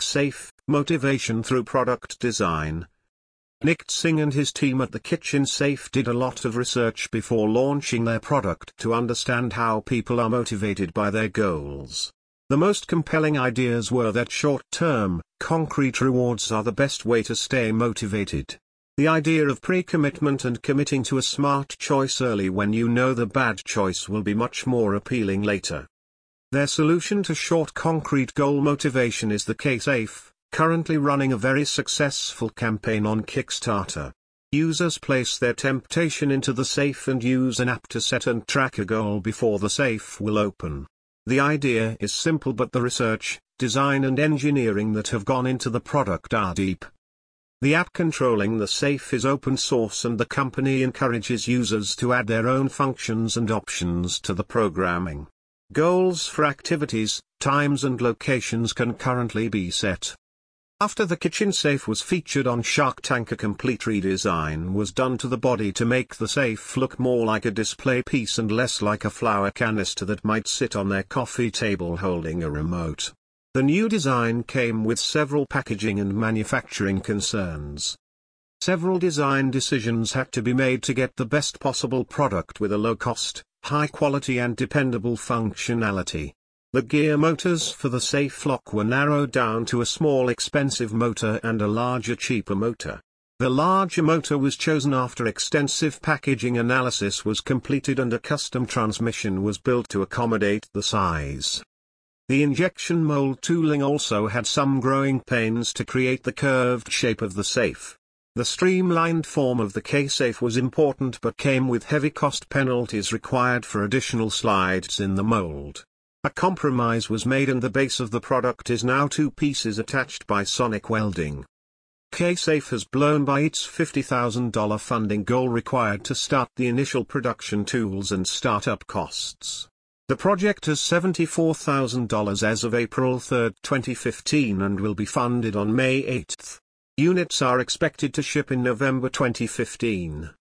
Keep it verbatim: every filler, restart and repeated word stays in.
KickSafe, Motivation Through Product Design. Nick Singh and his team at the Kitchen Safe did a lot of research before launching their product to understand how people are motivated by their goals. The most compelling ideas were that short-term, concrete rewards are the best way to stay motivated. The idea of pre-commitment and committing to a smart choice early when you know the bad choice will be much more appealing later. Their solution to short concrete goal motivation is the KickSafe, currently running a very successful campaign on Kickstarter. Users place their temptation into the safe and use an app to set and track a goal before the safe will open. The idea is simple, but the research, design and engineering that have gone into the product are deep. The app controlling the safe is open source, and the company encourages users to add their own functions and options to the programming. Goals for activities, times and locations can currently be set. After the Kitchen Safe was featured on Shark Tank, a complete redesign was done to the body to make the safe look more like a display piece and less like a flower canister that might sit on their coffee table holding a remote. The new design came with several packaging and manufacturing concerns. Several design decisions had to be made to get the best possible product with a low cost, high quality and dependable functionality. The gear motors for the safe lock were narrowed down to a small expensive motor and a larger cheaper motor. The larger motor was chosen after extensive packaging analysis was completed and a custom transmission was built to accommodate the size. The injection mold tooling also had some growing pains to create the curved shape of the safe. The streamlined form of the KickSafe was important but came with heavy cost penalties required for additional slides in the mold. A compromise was made and the base of the product is now two pieces attached by sonic welding. KickSafe has blown by its fifty thousand dollar funding goal required to start the initial production tools and startup costs. The project has seventy-four thousand dollars as of April third, twenty fifteen and will be funded on May eighth. Units are expected to ship in November twenty fifteen.